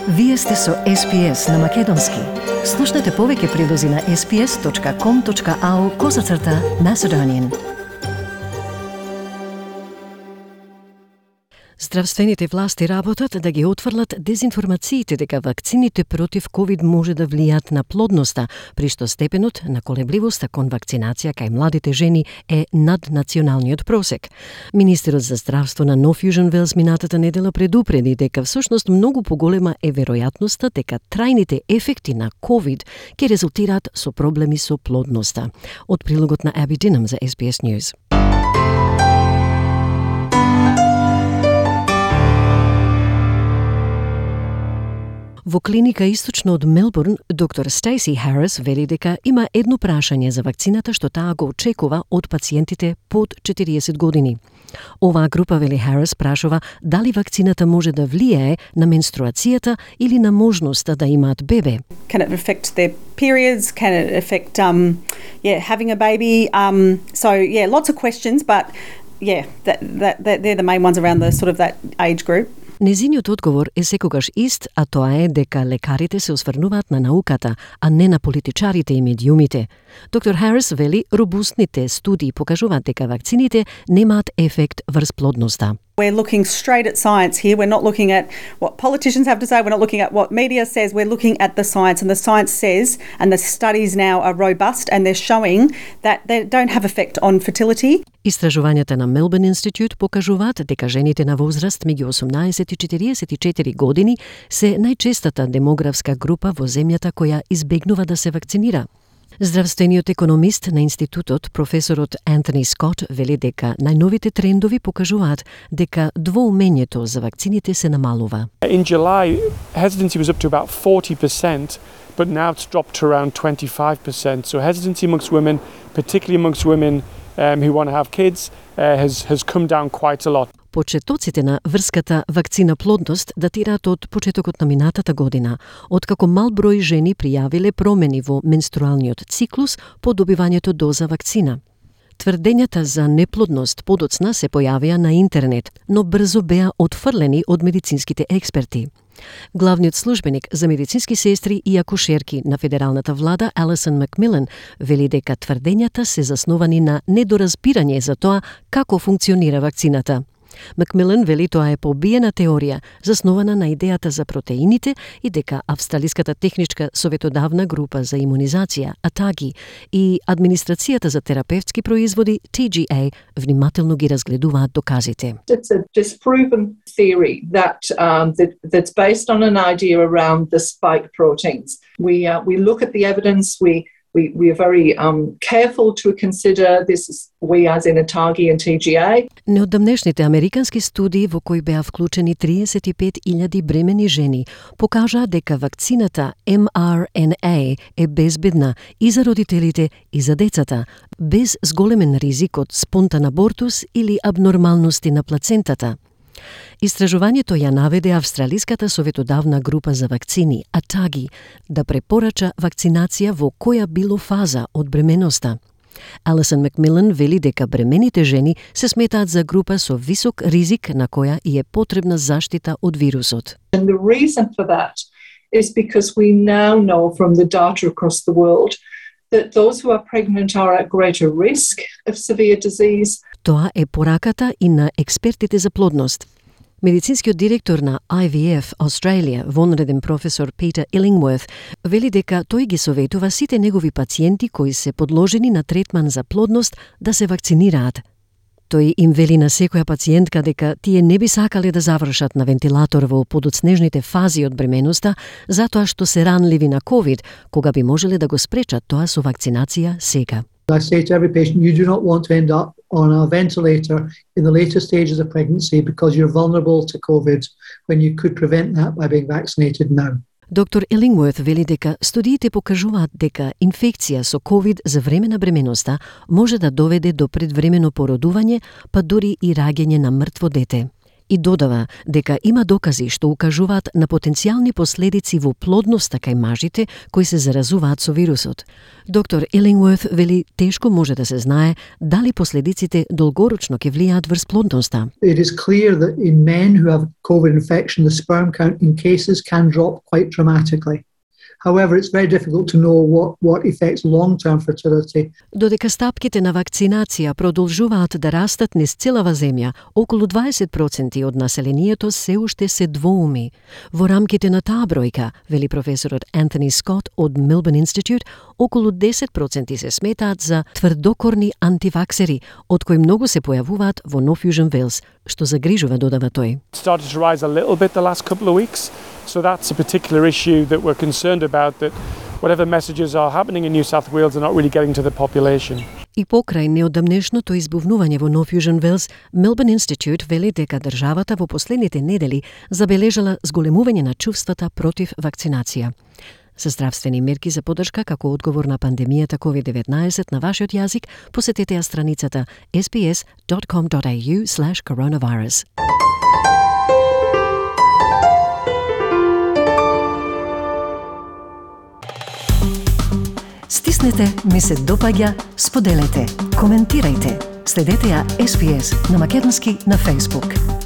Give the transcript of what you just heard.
Вие сте со SPS на Македонски. Слушнете повеќе прилози на sps.com.au/Macedonian. Здравствените власти работат да ги отфрлат дезинформациите дека вакцините против COVID може да влијат на плодноста, при што степенот на колебливоста кон вакцинација кај младите жени е над националниот просек. Министерот за здравство на Нов Јужен Велс минатата недела предупреди дека всушност многу поголема е веројатноста дека трајните ефекти на COVID ќе резултираат со проблеми со плодноста. Од прилогот на Аби Динам за SBS News. Во клиника источно од Мелбурн, доктор Стейси Харис вели дека има едно прашање за вакцината што таа го очекува од пациентите под 40 години. Оваа група, вели Харис, прашува дали вакцината може да влијае на менструацијата или на можноста да имаат бебе. Can it affect their periods? Can it affect having a baby? Lots of questions, but they're the main ones around the sort of that age group. Незиниот одговор е секогаш ист, а тоа е дека лекарите се осврнуваат на науката, а не на политичарите и медиумите. Доктор Харис вели робустните студии покажуваат дека вакцините немаат ефект врз плодноста. We're looking straight at science here. We're not looking at what politicians have to say. We're not looking at what media says. We're looking at the science. And the science says, and the studies now are robust, and they're showing that they don't have effect on fertility. Истражувањата на Melbourne Institute покажуваат дека жените на возраст меѓу 18 и 44 години се најчестата демографска група во земјата која избегнува да се вакцинира. Здравствениот економист на институтот, професорот Антони Скот, вели дека најновите трендови покажуваат дека двоумењето за вакцините се намалува. In July, hesitancy was up to about 40%, but now it's dropped to around 25%. So hesitancy amongst women, particularly amongst women who want to have kids, has come down quite a lot. Почетоците на врската вакцина-плодност датираат од почетокот на минатата година, откако мал број жени пријавиле промени во менструалниот циклус по добивањето доза вакцина. Тврдењата за неплодност подоцна се појавија на интернет, но брзо беа отфрлени од медицинските експерти. Главниот службеник за медицински сестри и акушерки на федералната влада Алисон Макмилан вели дека тврдењата се засновани на недоразбирање за тоа како функционира вакцината. Макмилан вели тоа е побиена теорија, заснована на идејата за протеините и дека Австралиската техничка советодавна група за имунизација, ATAGI, и Администрацијата за терапевтски производи, TGA, внимателно ги разгледуваат доказите. It's a disproven theory that's based on an idea around the spike proteins. We look at the evidence, we are very careful to consider this is we as in ATAGI and TGA. Неодамнешните американски студии во кои беа вклучени 35.000 бремени жени покажаа дека вакцината mRNA е безбедна и за родителите и за децата, без зголемен ризик од спонтан абортус или абнормалности на плацентата. Истражувањето ја наведе Австралиската советодавна група за вакцини, ATAGI, да препорача вакцинација во која било фаза од бременоста. Алисон Макмилан вели дека бремените жени се сметаат за група со висок ризик на која и е потребна заштита од вирусот. And the reason for that is because we now know from the data across the world that those who are pregnant are at greater risk of severe disease. Тоа е пораката и на експертите за плодност. Медицинскиот директор на IVF Australia, вонреден професор Питер Illingworth, вели дека тој ги советува сите негови пациенти кои се подложени на третман за плодност да се вакцинираат. Тој им вели на секоја пациентка дека тие не би сакале да завршат на вентилатор во подоцнежните фази од бременоста, затоа што се ранливи на COVID, кога би можеле да го спречат тоа со вакцинација сега. I say to every patient, you do not want to end up on a ventilator in the later stages of pregnancy because you're vulnerable to COVID when you could prevent that by being vaccinated now. Доктор Illingworth вели дека студиите покажуваат дека инфекција со COVID за време на бременоста може да доведе до предвремено породување, па дури и раѓање на мртво дете. и додава дека има докази што укажуваат на потенцијални последици во плодноста кај мажите кои се заразуваат со вирусот. Доктор Illingworth вели тешко може да се знае дали последиците долгорочно ќе влијаат врз плодноста. It is clear that in men who have COVID infection, the sperm count in cases can drop quite dramatically. However, it's very difficult to know what affects long-term fertility. Додека стапките на вакцинација продолжуваат да растат низ целава земја, околу 20% од населението се уште се двоуми. Во рамките на таа бројка, вели професорот Антони Скот од Melbourne Institute, околу 10% се сметаат за тврдокорни антиваксери, од кои многу се појавуваат во North Fusion Wales, што загрижува, додава тој. It started to rise a little bit the last couple of weeks. So that's a particular issue that we're concerned about, that whatever messages are happening in New South Wales are not really getting to the population. И покрај неодамнешното избувнување во North Fusion Wales, Melbourne Institute вели дека државата во последните недели забележала зголемување на чувствата против вакцинација. За здравствени мерки за поддршка како одговор на пандемијата COVID-19 на вашиот јазик, посетете ја страницата sbs.com.au/coronavirus. Стиснете, ми се допаѓа, споделете, коментирајте. Следете ја SBS на македонски на Facebook.